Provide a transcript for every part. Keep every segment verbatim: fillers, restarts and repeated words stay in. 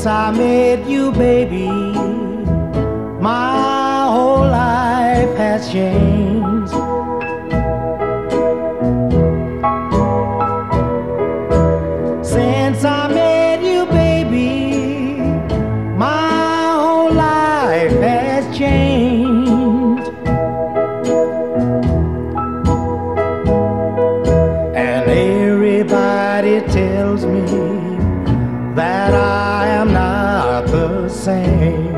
Since I met you, baby, my whole life has changed. Since I met you, baby, my whole life has changed. And everybody tells me that I am not the same.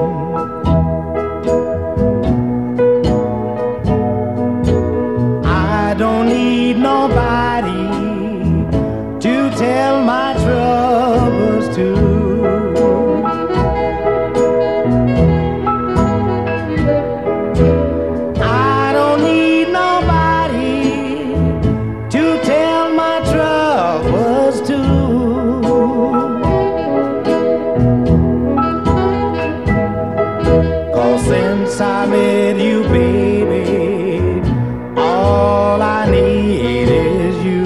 I don't need nobody to tell my troubles to. I don't need nobody to tell my troubles to. Since I met you, baby, all I need is you.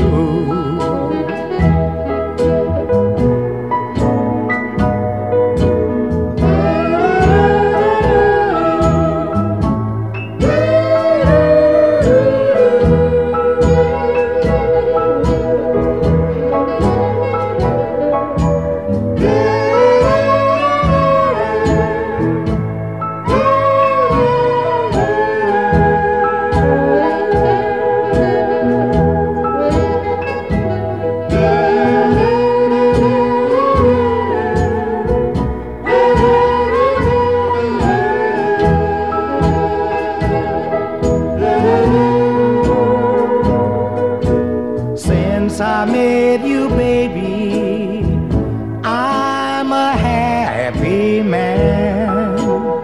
Since I met you, baby, I'm a happy man.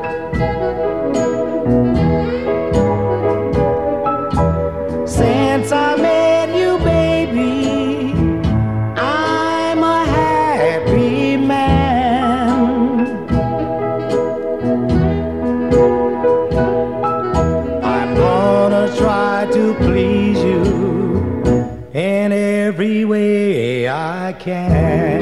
Since I met you, baby, I'm a happy man. I'm gonna try to please you in every way I can.